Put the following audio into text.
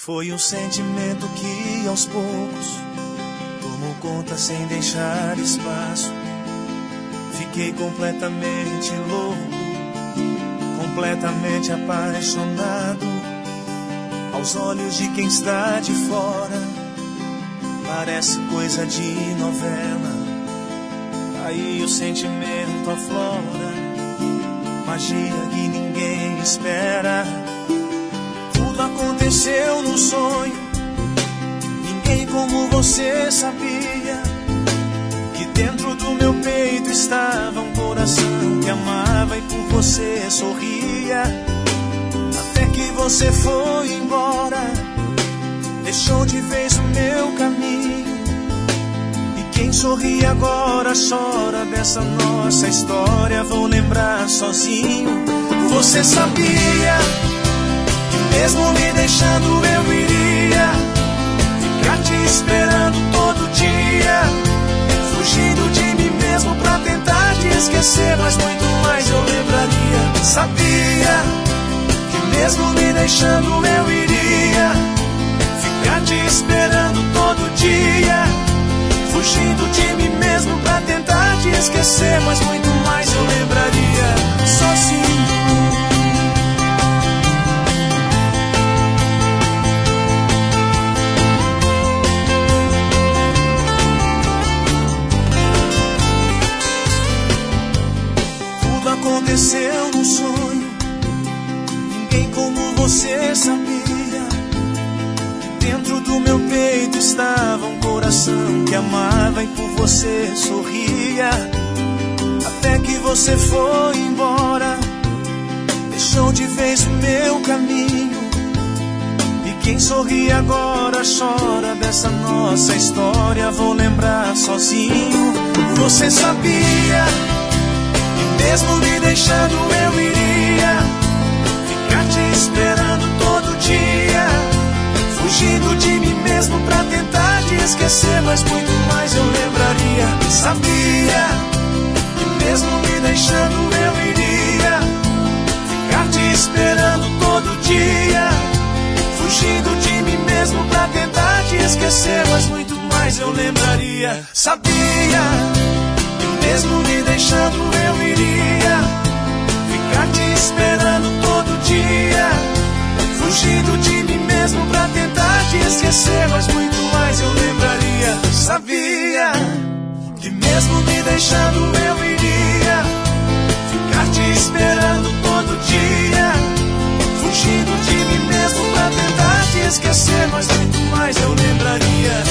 Foi um sentimento que aos poucos tomou conta sem deixar espaço. Fiquei completamente louco, completamente apaixonado. Aos olhos de quem está de fora, parece coisa de novela. Aí o sentimento aflora, magia que ninguém espera. Tudo aconteceu num sonho, ninguém como você sabia que dentro do meu peito estava um coração que amava e por você sorria. Até que você foi embora, deixou de vez o meu caminho. E quem sorri agora chora dessa nossa história. Vou lembrar sozinho. Você sabia que mesmo me deixando eu iria ficar te esperando todo dia, fugindo de mim mesmo pra tentar te esquecer, mas muito mais eu lembraria. Sabia que mesmo me deixando eu iria ficar te esperando todo dia, fugindo de mim mesmo pra tentar te esquecer, mas muito mais eu lembraria. Sozinho. Tudo aconteceu num sonho, ninguém como você sabia que dentro do meu peito estava um coração que amava e por você sorria. Até que você foi embora, deixou de vez o meu caminho. E quem sorri agora chora dessa nossa história. Vou lembrar sozinho. Você sabia que mesmo me deixando eu iria ficar te esperando todo dia, fugindo de mim mesmo pra tentar te esquecer, mas muito mais eu lembraria. Sabia que mesmo me deixando eu iria ficar te esperando todo dia, fugindo de mim mesmo pra tentar te esquecer, mas muito mais eu lembraria. Sabia que mesmo me deixando eu iria ficar te esperando todo dia, fugindo de mim mesmo pra tentar te esquecer, mas muito mais eu lembraria. Sabia que mesmo me deixando eu iria ficar te esperando todo dia, fugindo de mim mesmo pra tentar te esquecer, mas muito mais eu lembraria.